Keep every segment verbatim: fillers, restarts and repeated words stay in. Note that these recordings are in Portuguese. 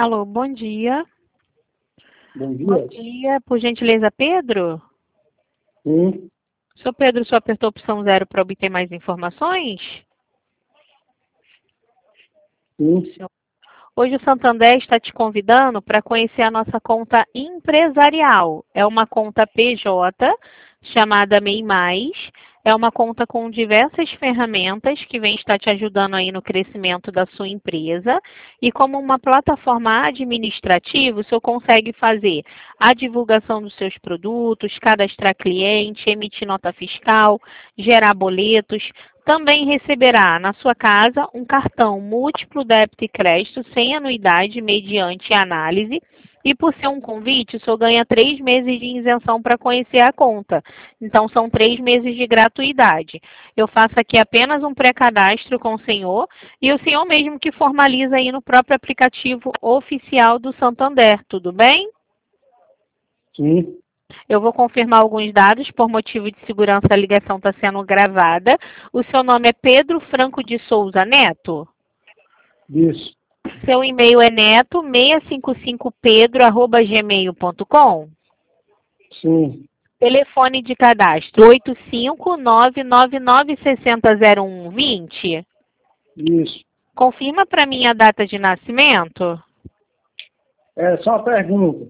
Alô, bom dia. Bom Bom dia. dia, por gentileza, Pedro? Sim, Sou Pedro, só apertou a opção zero para obter mais informações? sim. Hoje o Santander está te convidando para conhecer a nossa conta empresarial. É uma conta P J chamada MEI Mais. É uma conta com diversas ferramentas que vem estar te ajudando aí no crescimento da sua empresa. E como uma plataforma administrativa, o senhor consegue fazer a divulgação dos seus produtos, cadastrar cliente, emitir nota fiscal, gerar boletos. Também receberá na sua casa um cartão múltiplo débito e crédito sem anuidade mediante análise. E por ser um convite, o senhor ganha três meses de isenção para conhecer a conta. Então, são três meses de gratuidade. Eu faço aqui apenas um pré-cadastro com o senhor e o senhor mesmo que formaliza aí no próprio aplicativo oficial do Santander. Tudo bem? Sim, Eu vou confirmar alguns dados, por motivo de segurança a ligação está sendo gravada. O seu nome é Pedro Franco de Souza Neto? isso. Seu e-mail é neto seiscentos e cinquenta e cinco pedro arroba gmail ponto com? Sim, Telefone de cadastro oito cinco nove nove nove seis zero zero um dois zero. isso. Confirma para mim a data de nascimento? É só uma pergunta.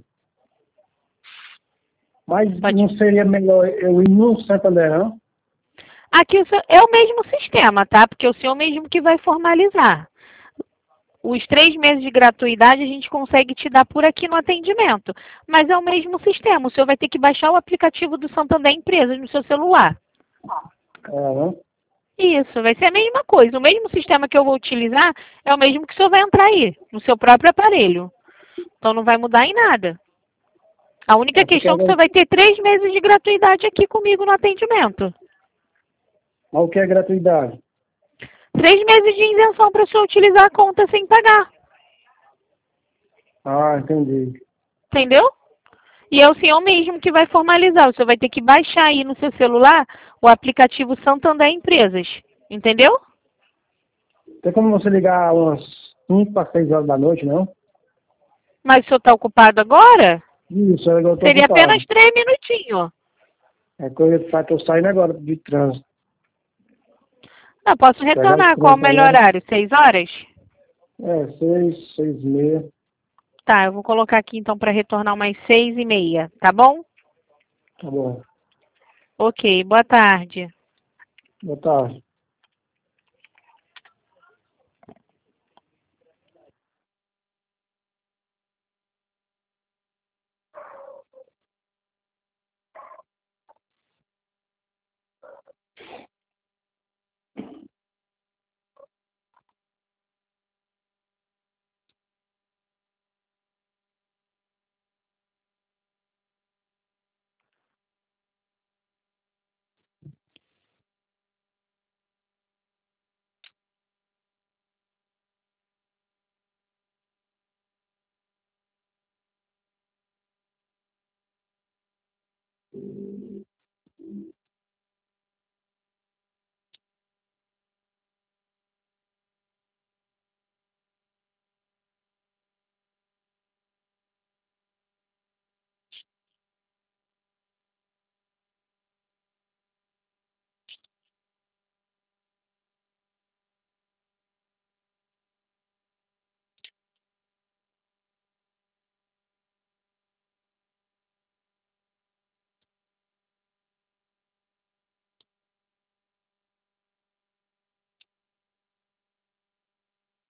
Mas Pode. não seria melhor eu ir no Santander, não? Aqui o seu- é o mesmo sistema, tá? Porque é o senhor mesmo que vai formalizar. Os três meses de gratuidade a gente consegue te dar por aqui no atendimento. Mas é o mesmo sistema. O senhor vai ter que baixar o aplicativo do Santander Empresas no seu celular. É, né? Isso, vai ser a mesma coisa. O mesmo sistema que eu vou utilizar é o mesmo que o senhor vai entrar aí, no seu próprio aparelho. Então não vai mudar em nada. A única É porque questão é que o agora, senhor vai ter três meses de gratuidade aqui comigo no atendimento. mas o que é gratuidade? Três meses de isenção para o senhor utilizar a conta sem pagar. Ah, entendi. Entendeu? E é o senhor mesmo que vai formalizar. O senhor vai ter que baixar aí no seu celular o aplicativo Santander Empresas. Entendeu? Tem como você ligar umas cinco para seis horas da noite, não? Mas o senhor está ocupado agora? Isso, agora eu estou Seria ocupado. apenas três minutinhos. É coisa que eu tô saindo agora de trânsito. Eu posso Pegar o retornar. Qual o trânsito melhor agora. horário? Seis horas? É, seis, seis e meia. Tá, eu vou colocar aqui então para retornar umas seis e meia, tá bom? Tá bom. Ok, boa tarde. Boa tarde.